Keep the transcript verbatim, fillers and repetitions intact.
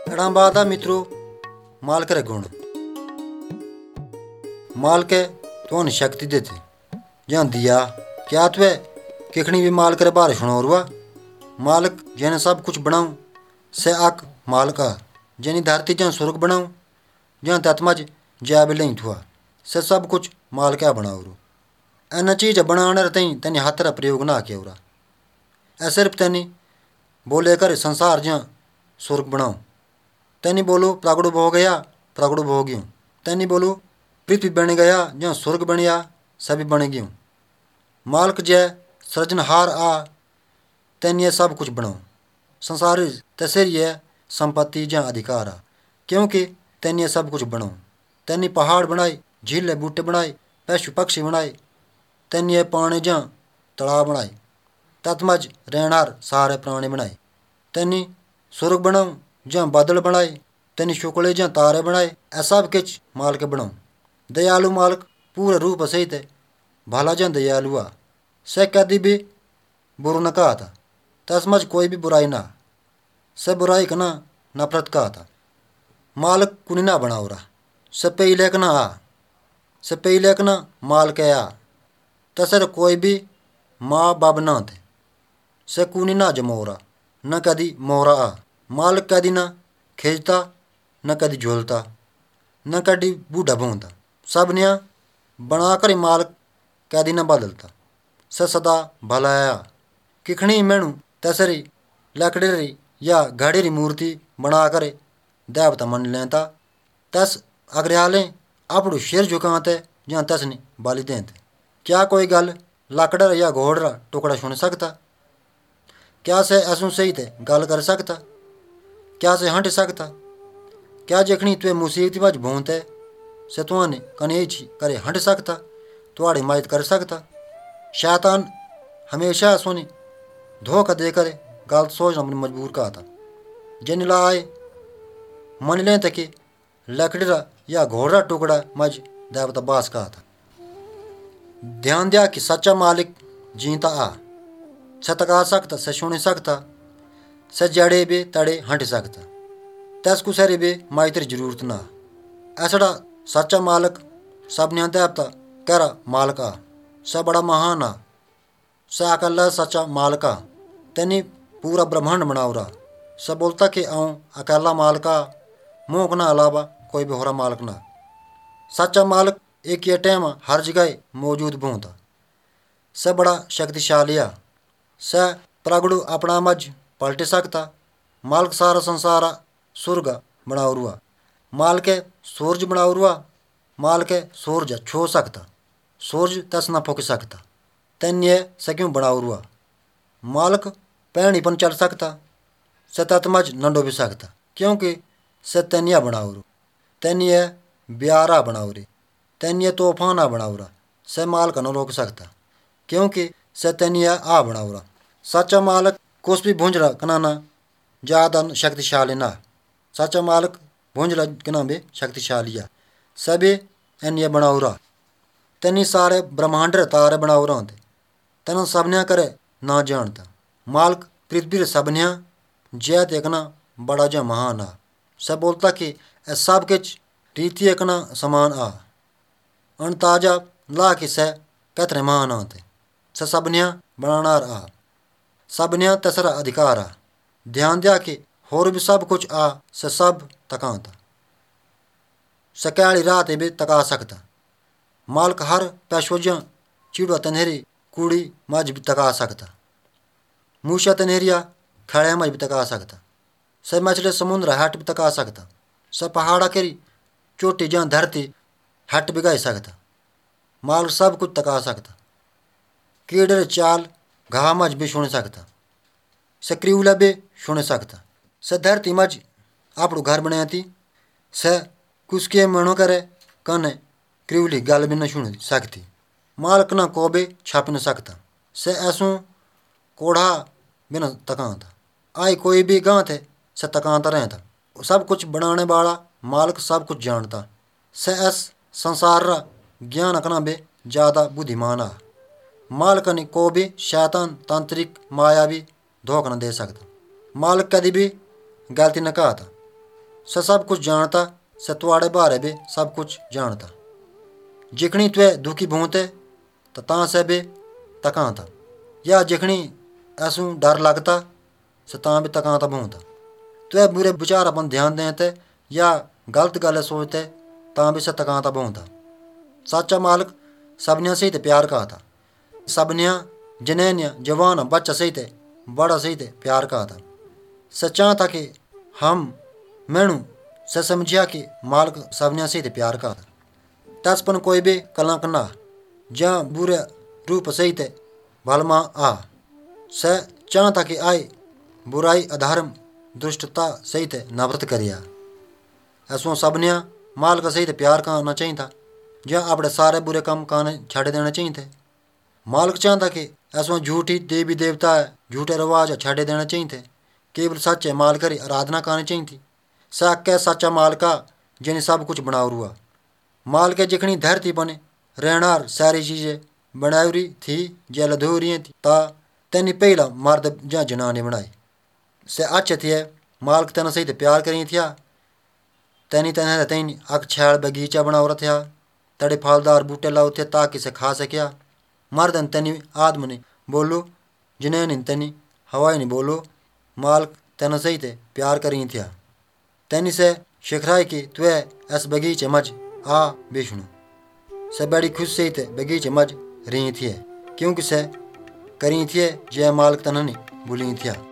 एड़ा बात है मित्रों, मालिक रे गुण। मालिक तो शक्ति देते जहाँ दिया क्या तुवे किखनी भी मालिक रे बारे सुनो रुआ। मालिक जने सब कुछ बनाऊं से आक मालिक आ जनी धरती जहाँ स्वर्ग बनाऊं जहाँ तत्मज जया भी नहीं थुआ से सब कुछ मालिक आ बनाऊ रू। एन चीज बनाने रही तेनी हाथ रा प्रयोग ना किया उरा। ए सिर्फ तेनी बोले कर संसार जहाँ स्वर्ग बनाऊं। तेनी बोलो प्रगड़ो हो गया प्रगड़ो हो गयूं। तेनी बोलो पृथ्वी बन गया जहाँ स्वर्ग बनिया सभी बन गयूं। मालिक जय सृजनहार आ तेन ये सब कुछ बनाओ। संसार तसेरिय संपत्ति जहाँ अधिकार आ क्योंकि तेन ये सब कुछ बनाओ। तेनी पहाड़ बनाए, झीले बूटे बनाए, पशु पक्षी बनाए। तेन ये पानी जहाँ तलाब बनाए, तत्मज रहनार सारे प्राणी बनाए। तेनी स्वर्ग बनाऊं जहाँ बादल बनाए, तेनी शुक्ले जहाँ तारे बनाए। ऐसा किच मालिक बनाऊं। दयालु मालिक पूरे रूप सहित भला जहाँ दयालु आ से कदी भी बुरा न कहा था। तस्मज कोई भी बुराई ना से बुराई का ना नफरत कहा था। मालिक कुनी ना बनाओ रहा से पहले का ना आ से पहले का ना माल के आ तसर कोई भी माँ बाप ना थे से कुनी ना जमोरा न कदी मोरा आ। मालिक कदी ना खींचता न कदी झोलता न कदी बूढ़ा भूंता। सब निया बनाकर मालिक कदी न बदलता से सदा भलाया। किखनी मेणु तसरी लकड़ी या घड़ी री मूर्ति बनाकर देवता मन लेता तस अग्रहाले अपड़ू सिर झुकाते जहाँ तसनी बाली देते। क्या कोई गल लकड़ या घोड़ रा टुकड़ा सुन सकता? क्या से असू सही थे गल कर सकता? क्या से हट सकता? क्या जखनी तुए मुसीबत बज भूनते से तुआने कनेची करे हट सकता तुआड़ी मदद कर सकता? शैतान हमेशा सुनी धोखा दे करे गल सोचना मजबूर का था। जिन लाए मन लें तक लकड़ी या घोड़ा टुकड़ा मज देवता बास का था। ध्यान दिया कि सच्चा मालिक जीता आ से तका सकता से सुन सकता से जड़े भी तड़े हट सकता तस कुसरे भी माइतर जरूरत ना। ऐसा सच्चा मालिक सब ने देवता करा मालिक आ से बड़ा महान आ से अकल्ला सच्चा मालिक आ तेनी पूरा ब्रह्मांड बनाओ रहा से बोलता कि आऊँ अकेला मालिक आ मुँह ना अलावा कोई भी होरा मालिक ना। सच्चा मालिक एक ये टाइम हर जगह मौजूद भूता से बड़ा शक्तिशाली आ से प्रगड़ू अपना मज पलट सकता। मालिक सारा संसार स्वर्ग बनाओ रुआ। माल के सूरज बनाओ रुआ। माल के सूरज छो सकता सूरज तस न फूक सकता तेन ये से क्यों बनाओ रुआ। मालिक पैणी पन चल सकता से तत्मज न डूब सकता क्योंकि से तेनिया बनाओ रू। तेन ये ब्यारा बनाओ रे तेन ये तूफाना बनाओ रहा से माल का न रोक सकता क्योंकि से तेनिया आ बनाओ रहा। सच्चा मालिक कुछ भी भूंज रहा कनाना ज़्यादा शक्तिशाली ना। सच्चा मालिक भूंज रहा कना भी शक्तिशाली आ सभी एन ये बनाओ रहा। तेनी सारे ब्रह्मांड तारे बनाओ रहा थे तेना सबन्या करे ना जानता। मालिक पृथ्वी सबन्या जैत एकना बड़ा जा महान आ से बोलता कि सब किच रीति एकना समान आ अन ताजा ला कि से कतरे महान आते से सबन्या बनानार आ सबन्या तसरा अधिकार आ। ध्यान दिया कि होर भी सब कुछ आ से सब तकाता से कैली रात भी तका सकता। मालिक हर पैशोजा चिड़वा तनहरी कूड़ी मज भी तका सकता। मूशा तनहरिया खड़े मज भी तका सकता से मछली समुद्र हट भी तका सकता से पहाड़ा करी चोटी जहाँ धरती हट भी गई सकता। मालिक सब कुछ तका सकता। कीड़े चाल घा मज भी सुन सकता से क्रिवला भी सुन सकता से धरती मज आपड़ू घर बनाती से कुसके मनो करे कने क्रिवली गल भी न सुन सकती। मालिक न को भी छाप न सकता से ऐसू कोढ़ा भी न तकाता। आई कोई भी गाँव थे से तकाता रहता। सब कुछ बनाने वाला मालिक सब कुछ जानता से ऐस संसार रा ज्ञान अकना भी ज़्यादा बुद्धिमान आ। मालिक ने को भी शैतान तांत्रिक माया भी धोखा न दे सकता। मालिक कभी भी गलती न कहा था से सब कुछ जानता, से तुआड़े बारे भी सब कुछ जानता। जिखनी तुए दुखी भूते तो तां से भी तकां था, या जिखनी ऐसू डर लगता से तां भी तकां था भूता। तुए बुरे विचार अपन ध्यान देते या गलत गल सोचते तां भी से तकां था भूता। सच्चा मालिक सबनिया सही ते प्यार का था, सबनिया जनेनिया जवान बच्चा सही ते बड़ा सही ते प्यार का था। से चाहता कि हम मैनू से समझिया कि मालिक सबनिया सही ते प्यार का था। तसपन कोई भी कलंक ना जहाँ बुरे रूप सही ते भलमा आ। से चाहता कि आए बुराई अधर्म दुष्टता सही ते नफरत करिया। ऐसो सबनिया मालिक सही ते प्यार का आना चाहिए था, जहाँ अपने सारे बुरे काम काने छड़ देने चाहिए थे। मालिक चाहता कि ऐसो झूठी देवी देवता है झूठे रिवाज छड़े देने चाहिए थे, केवल सच्चे मालिक की आराधना करनी चाहिए थी। सच्चा सच्चा मालिका जिन्हें सब कुछ बनाओ रुआ। मालिक जिखनी धरती बने रहनार सारी चीज़ें बनावरी थी जे लधोरी थी ता तेनी पहला मर्द या जनानी बनाई। से अच्छे थे मालिक तेना सही ते प्यार करी थिया। तेनी तेने तेन अक छैल बगीचा बनाओ था, तड़े फलदार बूटे लाओ थे ताकि से खा सकिया। मर्दन तेनी आदम ने बोलो जनेन तेनी हवाई ने बोलो मालिक तेना सही ते प्यार करी थिया। तेनी से शिखराई कि तुए इस बगीचे मज आ बेशुणु। से बड़ी खुश सही ते बगीचे मज रही थी, क्योंकि से करी थी जय मालिक तननी बुली थिया।